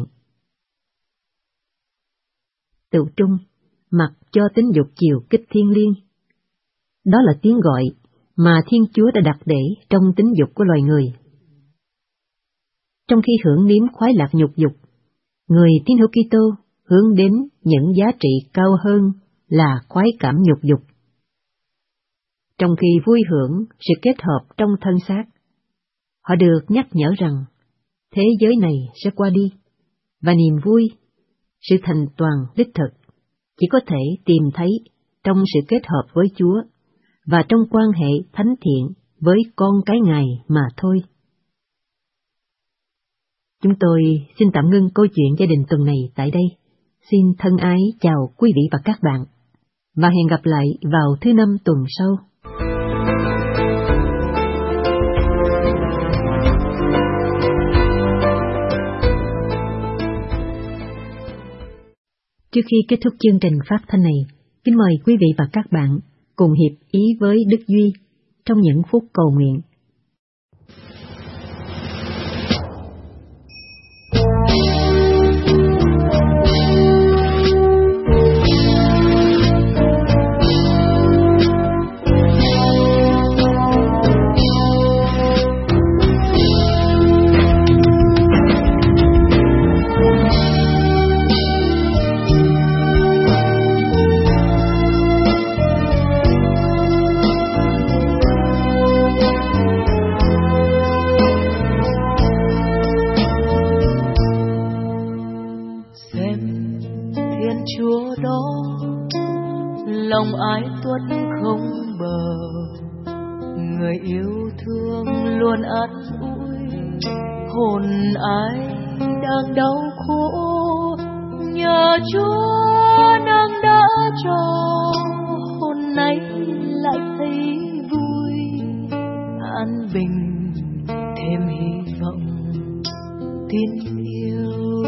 Tự trung, mặc cho tính dục chiều kích thiêng liêng. Đó là tiếng gọi mà Thiên Chúa đã đặt để trong tính dục của loài người. Trong khi hưởng nếm khoái lạc nhục dục, người tín hữu Kitô hướng đến những giá trị cao hơn là khoái cảm nhục dục. Trong khi vui hưởng sự kết hợp trong thân xác, họ được nhắc nhở rằng thế giới này sẽ qua đi, và niềm vui, sự thành toàn đích thực chỉ có thể tìm thấy trong sự kết hợp với Chúa và trong quan hệ thánh thiện với con cái Ngài mà thôi. Chúng tôi xin tạm ngưng câu chuyện gia đình tuần này tại đây. Xin thân ái chào quý vị và các bạn, và hẹn gặp lại vào thứ Năm tuần sau. Trước khi kết thúc chương trình phát thanh này, kính mời quý vị và các bạn cùng hiệp ý với Đức Duy trong những phút cầu nguyện. Lòng ái tuất không bờ, người yêu thương luôn an ủi hồn ai đang đau khổ. Nhờ Chúa nâng đỡ cho hồn này lại thấy vui, an bình thêm hy vọng tin yêu.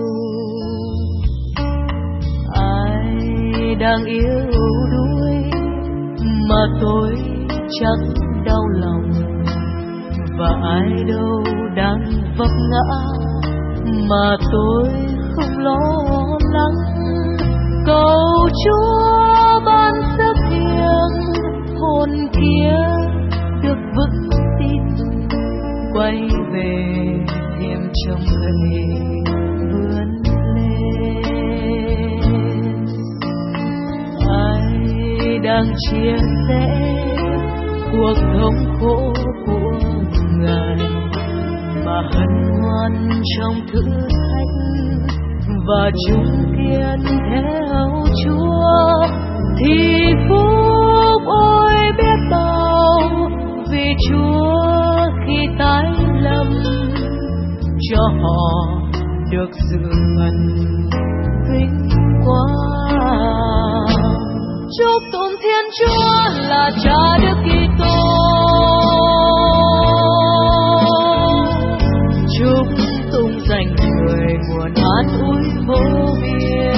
Ai đang yêu đuối mà tôi chẳng đau lòng, và ai đâu đang vấp ngã mà tôi không lo lắng. Cầu Chúa ban sức thiêng hồn kia được vững tin, quay về thêm trong gậy vươn lên. Ai đang chia sẻ cuộc thống khổ của Ngài mà hân hoan trong thử thách và chung kiên theo Chúa, thì phúc ôi biết bao. Vì Chúa khi tái lâm cho họ được dự phần vinh quang. Chúc tụng Thiên Chúa là Cha Đức Kitô, chúc tụng danh Người nguồn an ủi vô biên.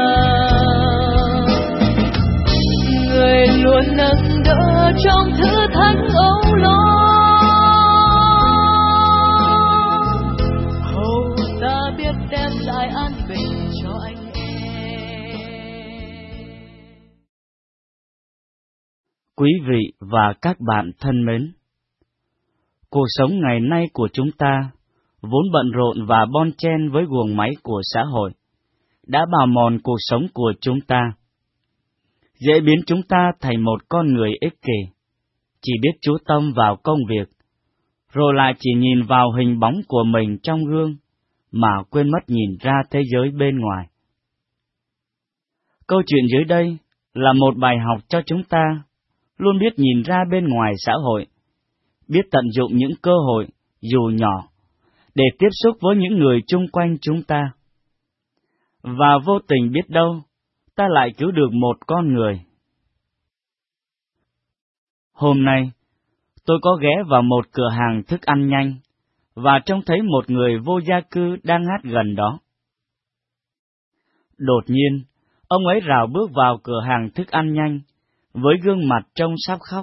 Người luôn nâng đỡ trong thử thách âu lo, hầu ta biết đem lại an bình cho anh em. Quý vị và các bạn thân mến, cuộc sống ngày nay của chúng ta vốn bận rộn và bon chen với guồng máy của xã hội, đã bào mòn cuộc sống của chúng ta, dễ biến chúng ta thành một con người ích kỷ, chỉ biết chú tâm vào công việc, rồi lại chỉ nhìn vào hình bóng của mình trong gương, mà quên mất nhìn ra thế giới bên ngoài. Câu chuyện dưới đây là một bài học cho chúng ta luôn biết nhìn ra bên ngoài xã hội, biết tận dụng những cơ hội, dù nhỏ, để tiếp xúc với những người chung quanh chúng ta. Và vô tình biết đâu, ta lại cứu được một con người. Hôm nay, tôi có ghé vào một cửa hàng thức ăn nhanh, và trông thấy một người vô gia cư đang hát gần đó. Đột nhiên, ông ấy rảo bước vào cửa hàng thức ăn nhanh, với gương mặt trông sắp khóc.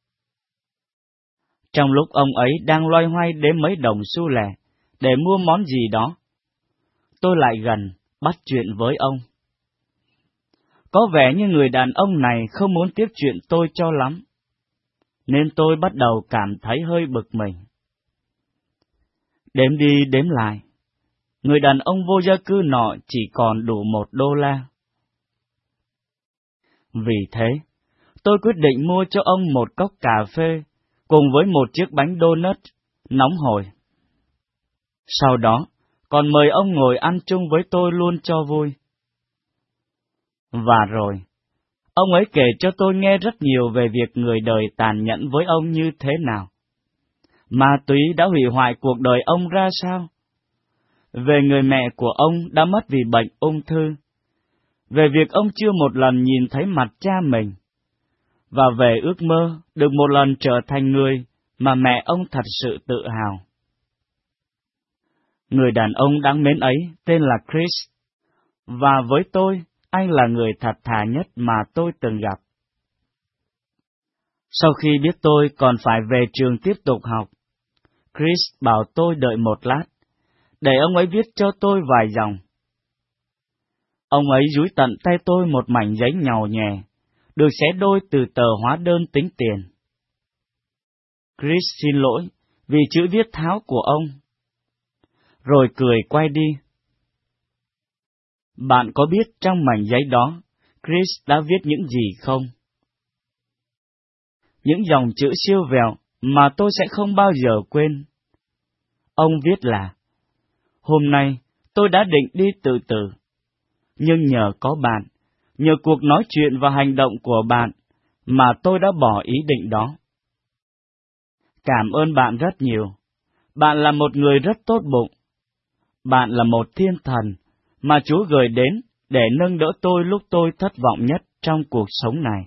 Trong lúc ông ấy đang loay hoay đếm mấy đồng xu lẻ để mua món gì đó, tôi lại gần, bắt chuyện với ông. Có vẻ như người đàn ông này không muốn tiếp chuyện tôi cho lắm, nên tôi bắt đầu cảm thấy hơi bực mình. Đếm đi đếm lại, người đàn ông vô gia cư nọ chỉ còn đủ $1. Vì thế, tôi quyết định mua cho ông một cốc cà phê cùng với một chiếc bánh donut nóng hổi. Sau đó, còn mời ông ngồi ăn chung với tôi luôn cho vui. Và rồi, ông ấy kể cho tôi nghe rất nhiều về việc người đời tàn nhẫn với ông như thế nào. Ma túy đã hủy hoại cuộc đời ông ra sao? Về người mẹ của ông đã mất vì bệnh ung thư. Về việc ông chưa một lần nhìn thấy mặt cha mình. Và về ước mơ được một lần trở thành người mà mẹ ông thật sự tự hào. Người đàn ông đáng mến ấy tên là Chris. Và với tôi, anh là người thật thà nhất mà tôi từng gặp. Sau khi biết tôi còn phải về trường tiếp tục học, Chris bảo tôi đợi một lát, để ông ấy viết cho tôi vài dòng. Ông ấy dúi tận tay tôi một mảnh giấy nhàu nhè, được xé đôi từ tờ hóa đơn tính tiền. Chris xin lỗi vì chữ viết tháo của ông, rồi cười quay đi. Bạn có biết trong mảnh giấy đó, Chris đã viết những gì không? Những dòng chữ siêu vẹo mà tôi sẽ không bao giờ quên. Ông viết là: hôm nay tôi đã định đi tự tử, nhưng nhờ có bạn, nhờ cuộc nói chuyện và hành động của bạn mà tôi đã bỏ ý định đó. Cảm ơn bạn rất nhiều. Bạn là một người rất tốt bụng. Bạn là một thiên thần mà Chúa gửi đến để nâng đỡ tôi lúc tôi thất vọng nhất trong cuộc sống này.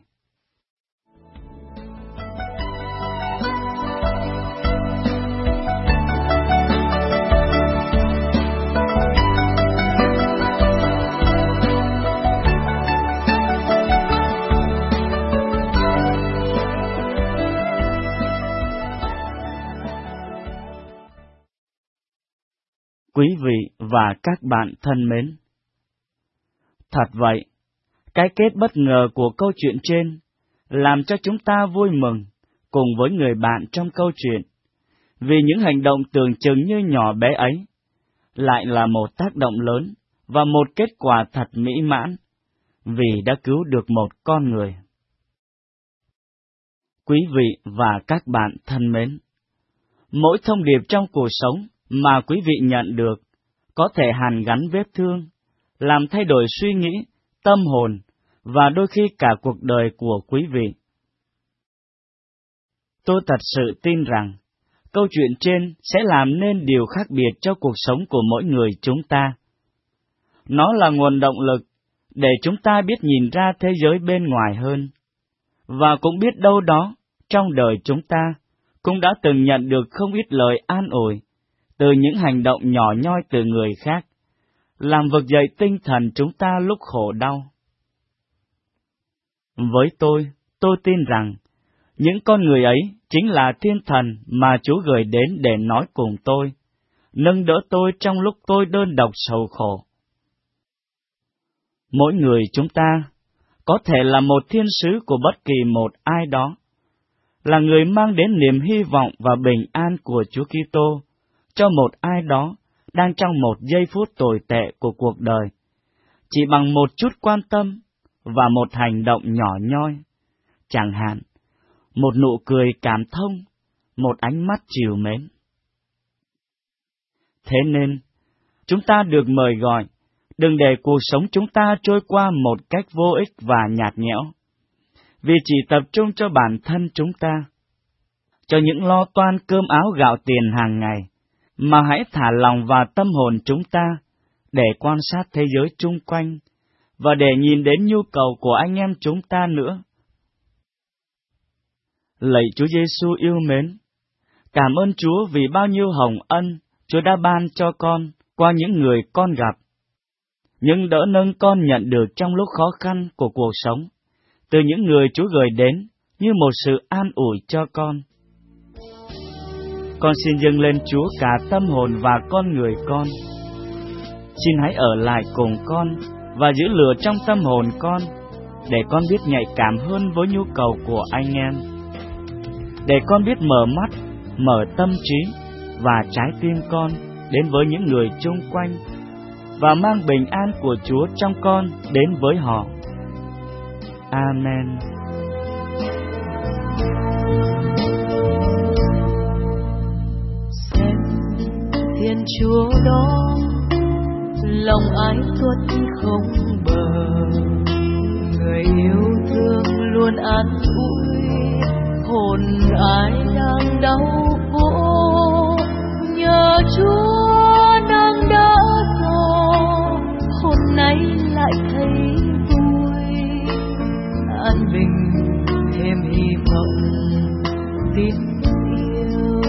Quý vị và các bạn thân mến, thật vậy, cái kết bất ngờ của câu chuyện trên làm cho chúng ta vui mừng cùng với người bạn trong câu chuyện, vì những hành động tưởng chừng như nhỏ bé ấy lại là một tác động lớn và một kết quả thật mỹ mãn, vì đã cứu được một con người. Quý vị và các bạn thân mến, mỗi thông điệp trong cuộc sống mà quý vị nhận được có thể hàn gắn vết thương, làm thay đổi suy nghĩ, tâm hồn và đôi khi cả cuộc đời của quý vị. Tôi thật sự tin rằng câu chuyện trên sẽ làm nên điều khác biệt cho cuộc sống của mỗi người chúng ta. Nó là nguồn động lực để chúng ta biết nhìn ra thế giới bên ngoài hơn, và cũng biết đâu đó trong đời chúng ta cũng đã từng nhận được không ít lời an ủi từ những hành động nhỏ nhoi từ người khác, làm vực dậy tinh thần chúng ta lúc khổ đau. Với tôi tin rằng, những con người ấy chính là thiên thần mà Chúa gửi đến để nói cùng tôi, nâng đỡ tôi trong lúc tôi đơn độc sầu khổ. Mỗi người chúng ta có thể là một thiên sứ của bất kỳ một ai đó, là người mang đến niềm hy vọng và bình an của Chúa Kitô cho một ai đó đang trong một giây phút tồi tệ của cuộc đời, chỉ bằng một chút quan tâm và một hành động nhỏ nhoi, chẳng hạn một nụ cười cảm thông, một ánh mắt trìu mến. Thế nên, chúng ta được mời gọi, đừng để cuộc sống chúng ta trôi qua một cách vô ích và nhạt nhẽo, vì chỉ tập trung cho bản thân chúng ta, cho những lo toan cơm áo gạo tiền hàng ngày, mà hãy thả lòng và tâm hồn chúng ta để quan sát thế giới chung quanh và để nhìn đến nhu cầu của anh em chúng ta nữa. Lạy Chúa Giêsu yêu mến, cảm ơn Chúa vì bao nhiêu hồng ân Chúa đã ban cho con qua những người con gặp, những đỡ nâng con nhận được trong lúc khó khăn của cuộc sống, từ những người Chúa gửi đến như một sự an ủi cho con. Con xin dâng lên Chúa cả tâm hồn và con người con. Xin hãy ở lại cùng con và giữ lửa trong tâm hồn con, để con biết nhạy cảm hơn với nhu cầu của anh em, để con biết mở mắt, mở tâm trí và trái tim con đến với những người chung quanh, và mang bình an của Chúa trong con đến với họ. Amen. Xem Thiên Chúa đó, lòng ái tuất không bờ, người yêu thương luôn an ủi hồn ai đang đau khổ. Nhờ Chúa nâng đỡ cho hôm nay lại thấy vui, an bình thêm hy vọng tin yêu.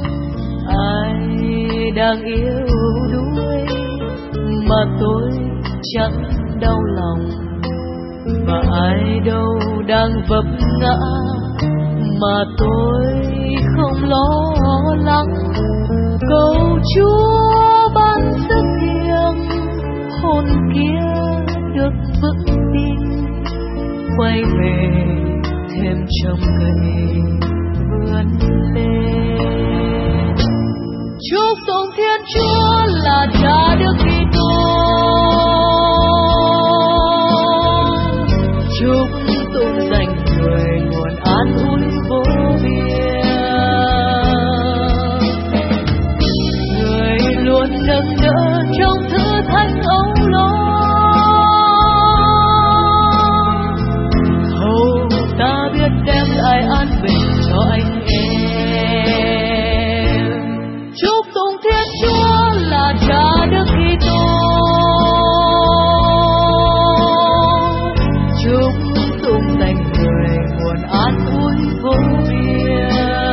Ai đang yếu đuối mà tôi chẳng đau lòng, và ai đâu đang vấp ngã mà tôi không lo lắng. Cầu Chúa ban sức thiêng, hồn kia được vững tin, quay về thêm trông gậy vươn lên. Chúc tụng Thiên Chúa là Cha Đức Kitô, chúc tụng danh Người nguồn an ủi vô biên. Người luôn nâng đỡ trong thử thách âu lo, hầu ta biết đem lại an bình cho anh em. Chúc tụng Thiên Chúa là Cha Đức Kitô, chúc tụng danh Người nguồn an ủi vô biên.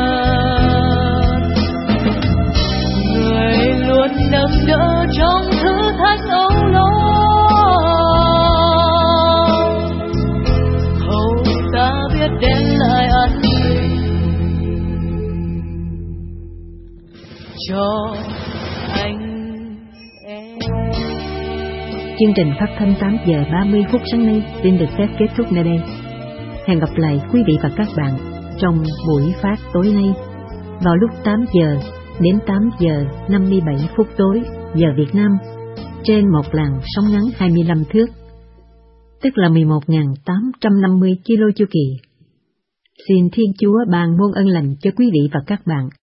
Người luôn nâng đỡ trong thử thách âu lo, hầu ta biết đem lại an bình cho anh em. Chương trình phát thanh 8 giờ 30 phút sáng nay xin được phép kết thúc nơi đây. Hẹn gặp lại quý vị và các bạn trong buổi phát tối nay vào lúc 8 giờ đến 8 giờ 57 phút tối giờ Việt Nam trên một làn sóng ngắn 25 thước, tức là 11.850 kilo chu kỳ. Xin Thiên Chúa ban muôn ân lành cho quý vị và các bạn.